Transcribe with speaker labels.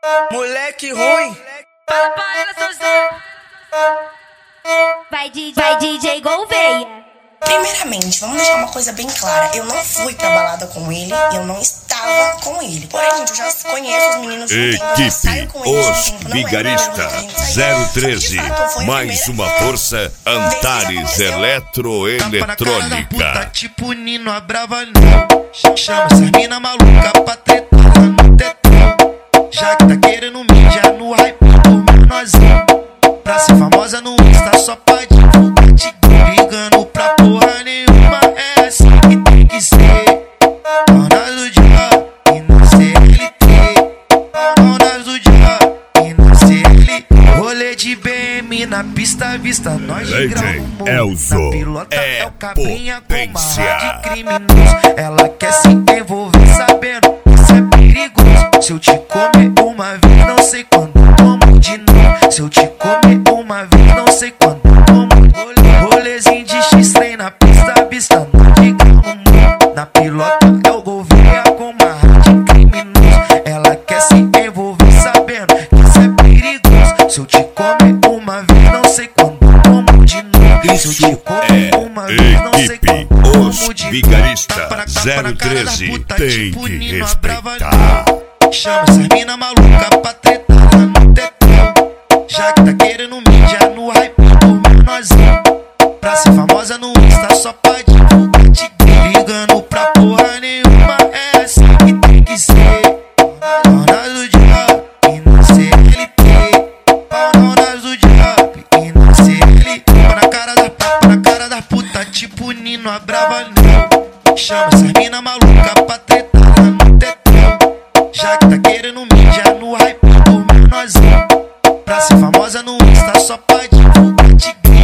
Speaker 1: Moleque ruim.
Speaker 2: Fala pra ela, seu Zé.
Speaker 3: Vai DJ Gouveia.
Speaker 4: Primeiramente, vamos deixar uma coisa bem clara. Eu não fui pra balada com ele, eu não estava com ele. Porém, gente, eu já conheço os meninos de um tempo, eu já saio com eles
Speaker 5: Os
Speaker 4: de um tempo.
Speaker 5: Vigarista 013, mais uma força Antares Eletroeletrônica.
Speaker 6: Puta, tipo Nino, a brava não. Chama essas mina maluca pra tretar lá no tetão. Já que tá querendo mídia no hype do menorzinho. Pra ser famosa no Insta só pra divulgar, te ligando pra porra nenhuma. É assim que tem que ser. Dona do dia e não CLT. Dona do dia e não CLT. Rolê de BM na pista à vista, nós de grau no
Speaker 5: Elzo
Speaker 6: na pilota é o cabrinha com uma
Speaker 5: potência.
Speaker 6: de criminoso. Ela quer se envolver sabendo que isso é perigoso. Se eu te comer uma vez, não sei quando como de novo. Se eu te comer uma vez, não sei quando como. Rolezinho de X-Trem na pista à vista, nós de grau no mundo. Na pilota é o Gouveia com uma de criminoso. Ela quer se envolver sabendo que isso é perigoso. Se eu te comer uma vez, não sei quando como de novo. Se eu te comer uma vez, não sei
Speaker 5: Equipe
Speaker 6: quando
Speaker 5: Os
Speaker 6: como de novo.
Speaker 5: Vigarista
Speaker 6: Tapa na cara da
Speaker 5: 013
Speaker 6: puta,
Speaker 5: tem
Speaker 6: tipo
Speaker 5: que
Speaker 6: Nino, a brava
Speaker 5: respeitar.
Speaker 6: não. Chama essas mina maluca pra tretar lá no tetão. Já que tá querendo mídia no hype do menorzinho. Pra ser famosa no Insta só pra divulgar, te ligando pra porra nenhuma. É assim que tem que ser. Dona do diabo e não CLT. Dona do diabo e não CLT. Tapa na cara da puta, tipo Nino, a brava não. Chama essas mina maluca pra tretar lá no tetão. Já que tá querendo mídia no hype do menorzinho. Pra ser famosa no Insta só pra divulgar, te